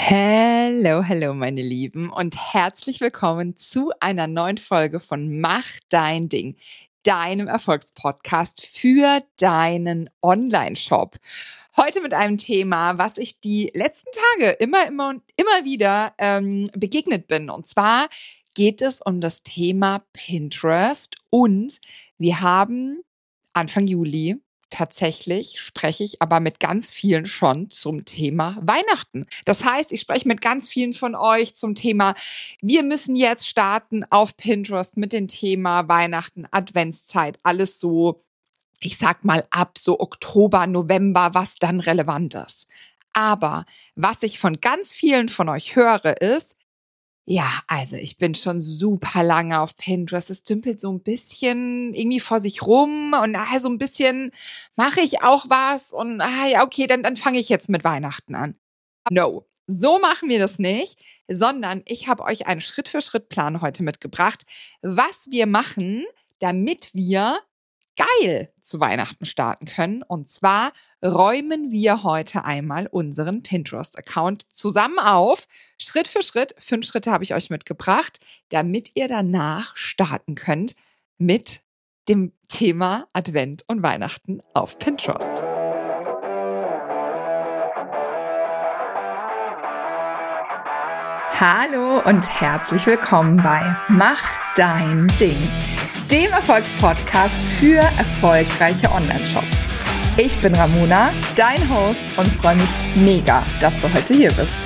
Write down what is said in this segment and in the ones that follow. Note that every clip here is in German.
Hello, meine Lieben und herzlich willkommen zu einer neuen Folge von Mach dein Ding, deinem Erfolgspodcast für deinen Online-Shop. Heute mit einem Thema, was ich die letzten Tage immer wieder begegnet bin. Und zwar geht es um das Thema Pinterest und wir haben Anfang Juli. Tatsächlich spreche ich aber mit ganz vielen schon zum Thema Weihnachten. Das heißt, ich spreche mit ganz vielen von euch zum Thema, wir müssen jetzt starten auf Pinterest mit dem Thema Weihnachten, Adventszeit, alles so, ich sag mal ab so Oktober, November, was dann relevant ist. Aber was ich von ganz vielen von euch höre, ist, ja, also ich bin schon super lange auf Pinterest. Es dümpelt so ein bisschen irgendwie vor sich rum und so ein bisschen mache ich auch was und ja, okay, dann fange ich jetzt mit Weihnachten an. No, so machen wir das nicht, sondern ich habe euch einen Schritt-für-Schritt-Plan heute mitgebracht, was wir machen, damit wir geil zu Weihnachten starten können. Und zwar räumen wir heute einmal unseren Pinterest-Account zusammen auf. Schritt für Schritt, 5 Schritte habe ich euch mitgebracht, damit ihr danach starten könnt mit dem Thema Advent und Weihnachten auf Pinterest. Hallo und herzlich willkommen bei Mach dein Ding, dem Erfolgspodcast für erfolgreiche Online-Shops. Ich bin Ramona, dein Host und freue mich mega, dass du heute hier bist.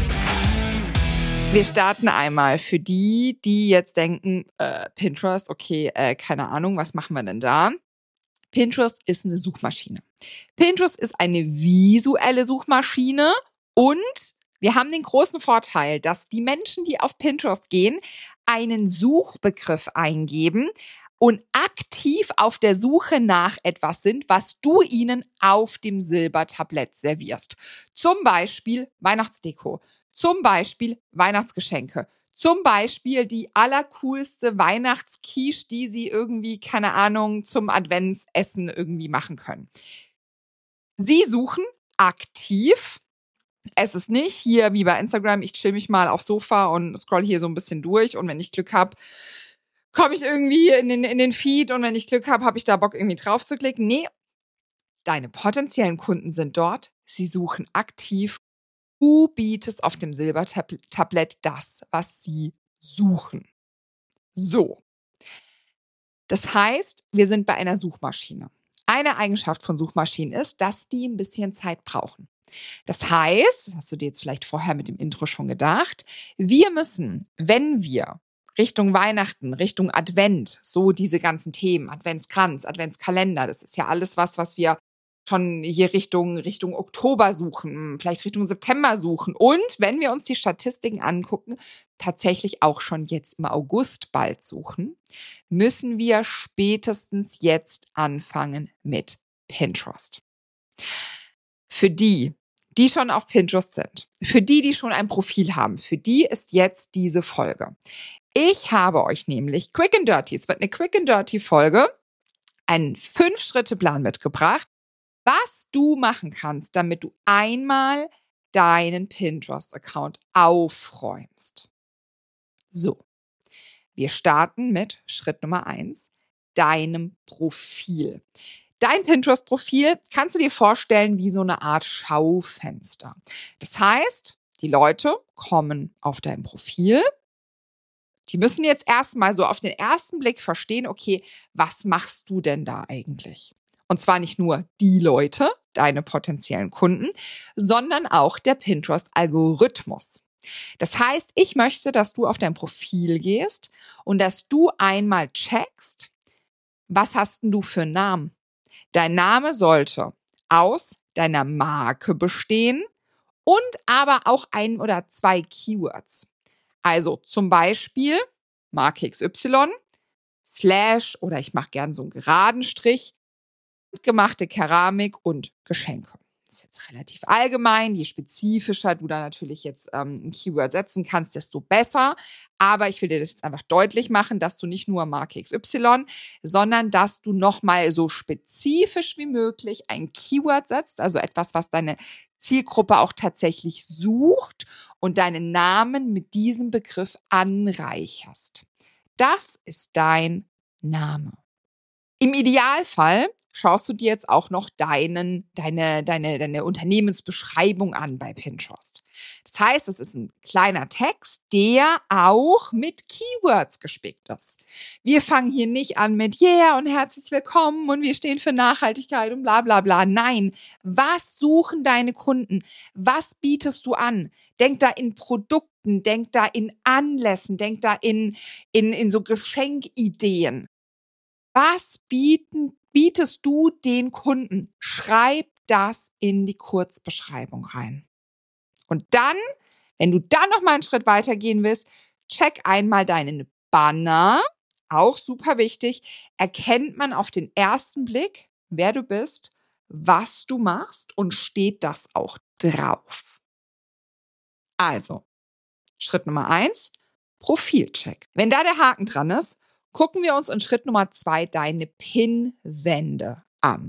Wir starten einmal für die jetzt denken, Pinterest, okay, keine Ahnung, was machen wir denn da? Pinterest ist eine Suchmaschine. Pinterest ist eine visuelle Suchmaschine und wir haben den großen Vorteil, dass die Menschen, die auf Pinterest gehen, einen Suchbegriff eingeben und aktiv auf der Suche nach etwas sind, was du ihnen auf dem Silbertablett servierst. Zum Beispiel Weihnachtsdeko, zum Beispiel Weihnachtsgeschenke, zum Beispiel die allercoolste Weihnachtsquiche, die sie irgendwie, keine Ahnung, zum Adventsessen irgendwie machen können. Sie suchen aktiv. Es ist nicht hier wie bei Instagram, ich chill mich mal aufs Sofa und scroll hier so ein bisschen durch und wenn ich Glück habe, komme ich irgendwie in den Feed und wenn ich Glück habe ich da Bock irgendwie drauf zu klicken. Nee, deine potenziellen Kunden sind dort, sie suchen aktiv. Du bietest auf dem Silbertablett das, was sie suchen. So. Das heißt, wir sind bei einer Suchmaschine. Eine Eigenschaft von Suchmaschinen ist, dass die ein bisschen Zeit brauchen. Das heißt, das hast du dir jetzt vielleicht vorher mit dem Intro schon gedacht, wir müssen, wenn wir Richtung Weihnachten, Richtung Advent, so diese ganzen Themen, Adventskranz, Adventskalender, das ist ja alles was wir schon hier Richtung Oktober suchen, vielleicht Richtung September suchen und wenn wir uns die Statistiken angucken, tatsächlich auch schon jetzt im August bald suchen, müssen wir spätestens jetzt anfangen mit Pinterest. Für die schon auf Pinterest sind, für die schon ein Profil haben, für die ist jetzt diese Folge. Ich habe euch nämlich Quick and Dirty, es wird eine Quick and Dirty Folge, einen 5-Schritte-Plan mitgebracht, was du machen kannst, damit du einmal deinen Pinterest-Account aufräumst. So, wir starten mit Schritt Nummer 1, deinem Profil. Dein Pinterest-Profil kannst du dir vorstellen wie so eine Art Schaufenster. Das heißt, die Leute kommen auf dein Profil. Die müssen jetzt erstmal so auf den ersten Blick verstehen, okay, was machst du denn da eigentlich? Und zwar nicht nur die Leute, deine potenziellen Kunden, sondern auch der Pinterest-Algorithmus. Das heißt, ich möchte, dass du auf dein Profil gehst und dass du einmal checkst, was hast denn du für einen Namen? Dein Name sollte aus deiner Marke bestehen und aber auch 1 oder 2 Keywords. Also zum Beispiel Marke XY, / oder ich mache gern so einen geraden Strich, gemachte Keramik und Geschenke. ist jetzt relativ allgemein. Je spezifischer du da natürlich jetzt ein Keyword setzen kannst, desto besser. Aber ich will dir das jetzt einfach deutlich machen, dass du nicht nur Marke XY, sondern dass du nochmal so spezifisch wie möglich ein Keyword setzt, also etwas, was deine Zielgruppe auch tatsächlich sucht und deinen Namen mit diesem Begriff anreicherst. Das ist dein Name. Im Idealfall schaust du dir jetzt auch noch deine Unternehmensbeschreibung an bei Pinterest. Das heißt, es ist ein kleiner Text, der auch mit Keywords gespickt ist. Wir fangen hier nicht an mit Yeah und herzlich willkommen und wir stehen für Nachhaltigkeit und bla bla bla. Nein, was suchen deine Kunden? Was bietest du an? Denk da in Produkten, denk da in Anlässen, denk da in so Geschenkideen. Was bietest du den Kunden? Schreib das in die Kurzbeschreibung rein. Und dann, wenn du dann noch mal einen Schritt weiter gehen willst, check einmal deinen Banner. Auch super wichtig. Erkennt man auf den ersten Blick, wer du bist, was du machst und steht das auch drauf. Also, Schritt Nummer 1, Profilcheck. Wenn da der Haken dran ist, gucken wir uns in Schritt Nummer 2 deine Pinnwände an.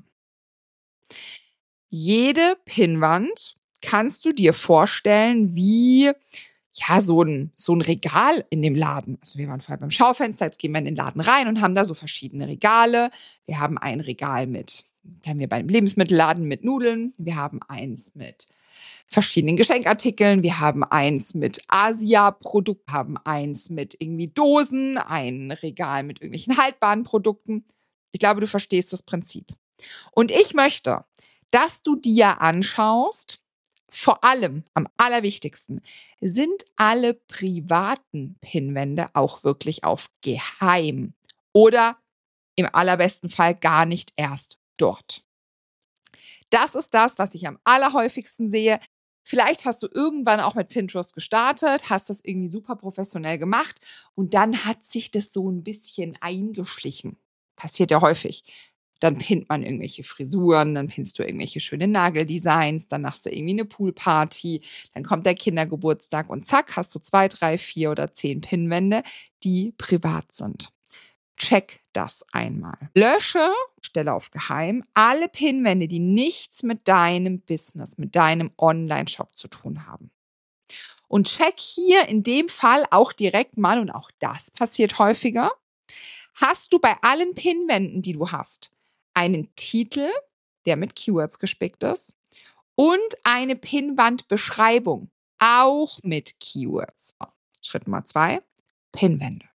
Jede Pinnwand kannst du dir vorstellen wie so ein Regal in dem Laden. Also wir waren vorher beim Schaufenster, jetzt gehen wir in den Laden rein und haben da so verschiedene Regale. Wir haben ein Regal haben wir beim Lebensmittelladen mit Nudeln. Wir haben eins mit verschiedenen Geschenkartikeln. Wir haben eins mit Asia-Produkten, haben eins mit irgendwie Dosen, ein Regal mit irgendwelchen haltbaren Produkten. Ich glaube, du verstehst das Prinzip. Und ich möchte, dass du dir anschaust, vor allem, am allerwichtigsten, sind alle privaten Pinnwände auch wirklich auf geheim oder im allerbesten Fall gar nicht erst dort. Das ist das, was ich am allerhäufigsten sehe. Vielleicht hast du irgendwann auch mit Pinterest gestartet, hast das irgendwie super professionell gemacht und dann hat sich das so ein bisschen eingeschlichen. Passiert ja häufig. Dann pinnt man irgendwelche Frisuren, dann pinnst du irgendwelche schönen Nageldesigns, dann machst du irgendwie eine Poolparty, dann kommt der Kindergeburtstag und zack, hast du 2, 3, 4 oder 10 Pinnwände, die privat sind. Check das einmal. Lösche, stelle auf geheim, alle Pinnwände, die nichts mit deinem Business, mit deinem Online-Shop zu tun haben. Und check hier in dem Fall auch direkt mal, und auch das passiert häufiger, hast du bei allen Pinnwänden, die du hast, einen Titel, der mit Keywords gespickt ist, und eine Pinnwandbeschreibung, auch mit Keywords. Schritt Nummer 2, Pinnwände.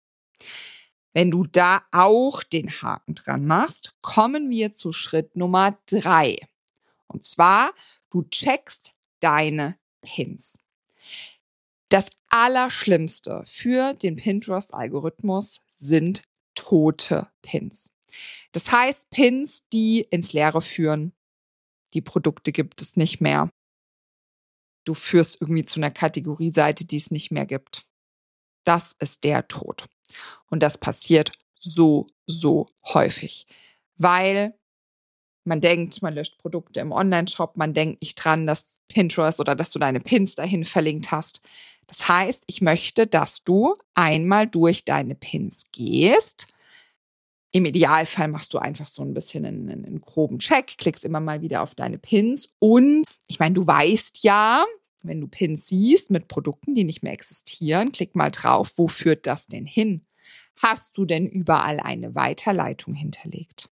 Wenn du da auch den Haken dran machst, kommen wir zu Schritt Nummer 3. Und zwar, du checkst deine Pins. Das Allerschlimmste für den Pinterest-Algorithmus sind tote Pins. Das heißt, Pins, die ins Leere führen. Die Produkte gibt es nicht mehr. Du führst irgendwie zu einer Kategorieseite, die es nicht mehr gibt. Das ist der Tod. Und das passiert so häufig, weil man denkt, man löscht Produkte im Online-Shop, man denkt nicht dran, dass Pinterest oder dass du deine Pins dahin verlinkt hast. Das heißt, ich möchte, dass du einmal durch deine Pins gehst. Im Idealfall machst du einfach so ein bisschen einen groben Check, klickst immer mal wieder auf deine Pins und ich meine, du weißt ja, wenn du Pins siehst mit Produkten, die nicht mehr existieren, klick mal drauf, wo führt das denn hin? Hast du denn überall eine Weiterleitung hinterlegt?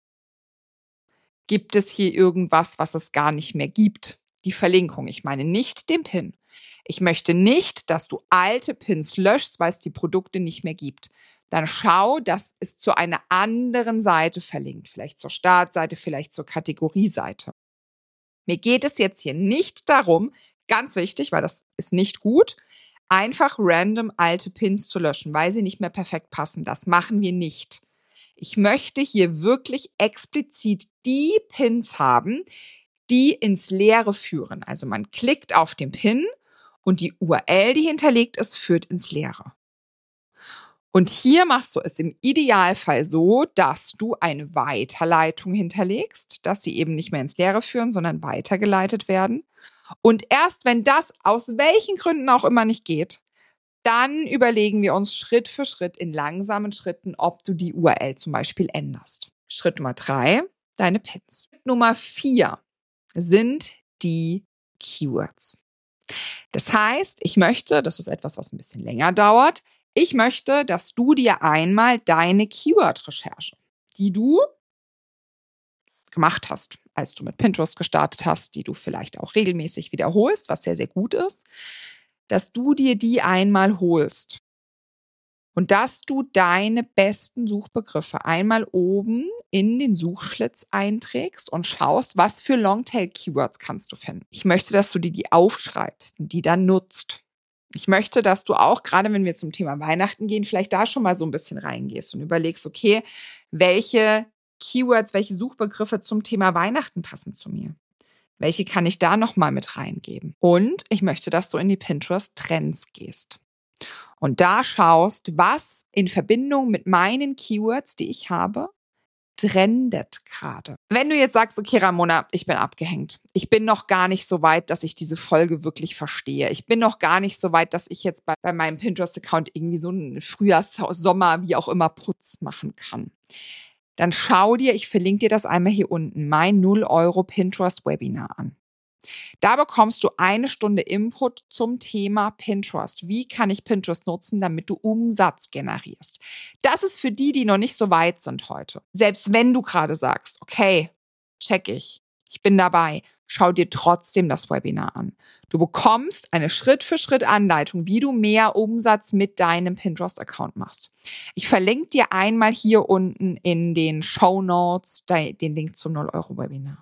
Gibt es hier irgendwas, was es gar nicht mehr gibt? Die Verlinkung, ich meine nicht den Pin. Ich möchte nicht, dass du alte Pins löschst, weil es die Produkte nicht mehr gibt. Dann schau, dass es zu einer anderen Seite verlinkt. Vielleicht zur Startseite, vielleicht zur Kategorieseite. Mir geht es jetzt hier nicht darum, ganz wichtig, weil das ist nicht gut, einfach random alte Pins zu löschen, weil sie nicht mehr perfekt passen. Das machen wir nicht. Ich möchte hier wirklich explizit die Pins haben, die ins Leere führen. Also man klickt auf den Pin und die URL, die hinterlegt ist, führt ins Leere. Und hier machst du es im Idealfall so, dass du eine Weiterleitung hinterlegst, dass sie eben nicht mehr ins Leere führen, sondern weitergeleitet werden. Und erst wenn das aus welchen Gründen auch immer nicht geht, dann überlegen wir uns Schritt für Schritt in langsamen Schritten, ob du die URL zum Beispiel änderst. Schritt Nummer 3, deine Pins. Schritt Nummer 4 sind die Keywords. Das heißt, ich möchte, das ist etwas, was ein bisschen länger dauert, ich möchte, dass du dir einmal deine Keyword-Recherche, die du gemacht hast, als du mit Pinterest gestartet hast, die du vielleicht auch regelmäßig wiederholst, was sehr, sehr gut ist, dass du dir die einmal holst und dass du deine besten Suchbegriffe einmal oben in den Suchschlitz einträgst und schaust, was für Longtail-Keywords kannst du finden. Ich möchte, dass du dir die aufschreibst und die dann nutzt. Ich möchte, dass du auch, gerade wenn wir zum Thema Weihnachten gehen, vielleicht da schon mal so ein bisschen reingehst und überlegst, okay, welche Keywords, welche Suchbegriffe zum Thema Weihnachten passen zu mir? Welche kann ich da nochmal mit reingeben? Und ich möchte, dass du in die Pinterest-Trends gehst und da schaust, was in Verbindung mit meinen Keywords, die ich habe, trendet gerade. Wenn du jetzt sagst, okay, Ramona, ich bin abgehängt. Ich bin noch gar nicht so weit, dass ich diese Folge wirklich verstehe. Ich bin noch gar nicht so weit, dass ich jetzt bei meinem Pinterest-Account irgendwie so einen Frühjahrs-, Sommer-, wie auch immer Putz machen kann. Dann schau dir, ich verlinke dir das einmal hier unten, mein 0 € Pinterest-Webinar an. Da bekommst du 1 Stunde Input zum Thema Pinterest. Wie kann ich Pinterest nutzen, damit du Umsatz generierst? Das ist für die, die noch nicht so weit sind heute. Selbst wenn du gerade sagst, okay, check ich bin dabei, schau dir trotzdem das Webinar an. Du bekommst eine Schritt-für-Schritt-Anleitung, wie du mehr Umsatz mit deinem Pinterest-Account machst. Ich verlinke dir einmal hier unten in den Shownotes den Link zum 0 € Webinar.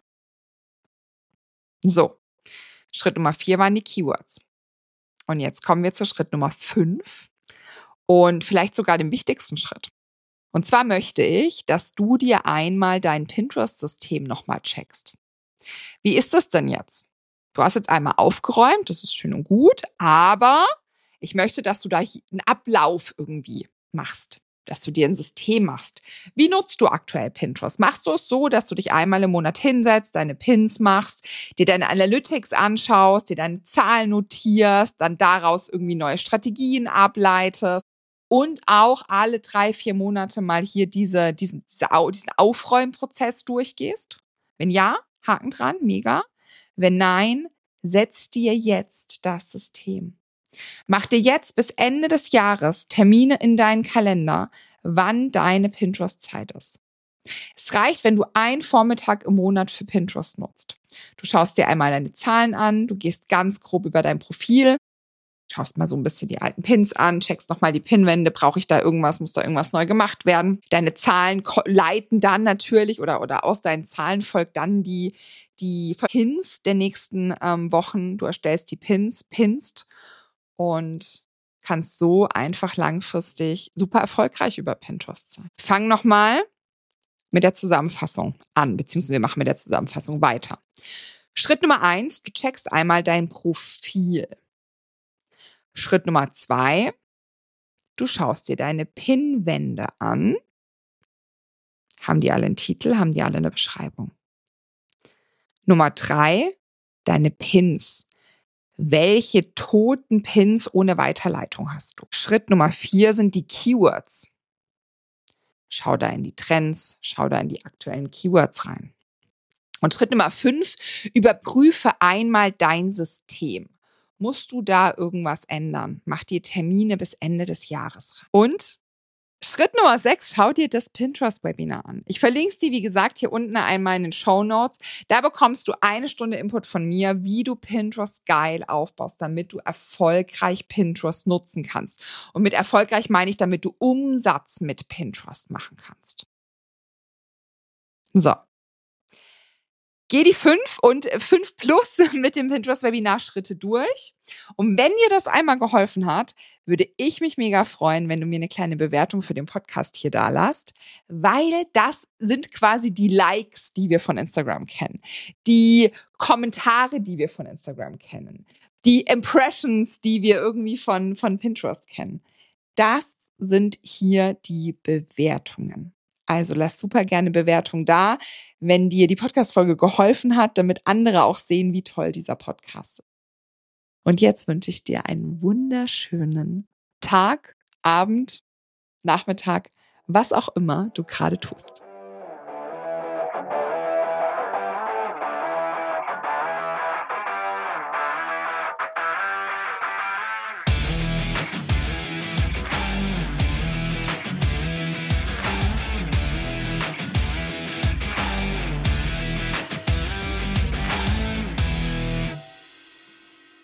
So, Schritt Nummer 4 waren die Keywords. Und jetzt kommen wir zu Schritt Nummer 5 und vielleicht sogar dem wichtigsten Schritt. Und zwar möchte ich, dass du dir einmal dein Pinterest-System nochmal checkst. Wie ist das denn jetzt? Du hast jetzt einmal aufgeräumt, das ist schön und gut, aber ich möchte, dass du da einen Ablauf irgendwie machst, dass du dir ein System machst. Wie nutzt du aktuell Pinterest? Machst du es so, dass du dich einmal im Monat hinsetzt, deine Pins machst, dir deine Analytics anschaust, dir deine Zahlen notierst, dann daraus irgendwie neue Strategien ableitest und auch alle 3-4 Monate mal hier diesen Aufräumprozess durchgehst? Wenn ja, Haken dran, mega. Wenn nein, setz dir jetzt das System. Mach dir jetzt bis Ende des Jahres Termine in deinen Kalender, wann deine Pinterest-Zeit ist. Es reicht, wenn du einen Vormittag im Monat für Pinterest nutzt. Du schaust dir einmal deine Zahlen an, du gehst ganz grob über dein Profil, schaust mal so ein bisschen die alten Pins an, checkst nochmal die Pinwände, brauche ich da irgendwas, muss da irgendwas neu gemacht werden. Deine Zahlen leiten dann natürlich oder aus deinen Zahlen folgt dann die Pins der nächsten Wochen. Du erstellst die pinst und kannst so einfach langfristig super erfolgreich über Pinterest sein. Fang nochmal mit der Zusammenfassung an, beziehungsweise wir machen mit der Zusammenfassung weiter. Schritt Nummer 1, du checkst einmal dein Profil. Schritt Nummer 2, du schaust dir deine Pinwände an. Haben die alle einen Titel? Haben die alle eine Beschreibung? Nummer 3, deine Pins. Welche toten Pins ohne Weiterleitung hast du? Schritt Nummer 4 sind die Keywords. Schau da in die Trends, schau da in die aktuellen Keywords rein. Und Schritt Nummer 5, überprüfe einmal dein System. Musst du da irgendwas ändern? Mach dir Termine bis Ende des Jahres rein. Und Schritt Nummer 6, schau dir das Pinterest-Webinar an. Ich verlinke es dir, wie gesagt, hier unten einmal in den Shownotes. Da bekommst du 1 Stunde Input von mir, wie du Pinterest geil aufbaust, damit du erfolgreich Pinterest nutzen kannst. Und mit erfolgreich meine ich, damit du Umsatz mit Pinterest machen kannst. So. Geh die 5 und 5 plus mit dem Pinterest-Webinar-Schritte durch. Und wenn dir das einmal geholfen hat, würde ich mich mega freuen, wenn du mir eine kleine Bewertung für den Podcast hier da lässt, weil das sind quasi die Likes, die wir von Instagram kennen, die Kommentare, die wir von Instagram kennen, die Impressions, die wir irgendwie von Pinterest kennen. Das sind hier die Bewertungen. Also lass super gerne Bewertung da, wenn dir die Podcast-Folge geholfen hat, damit andere auch sehen, wie toll dieser Podcast ist. Und jetzt wünsche ich dir einen wunderschönen Tag, Abend, Nachmittag, was auch immer du gerade tust.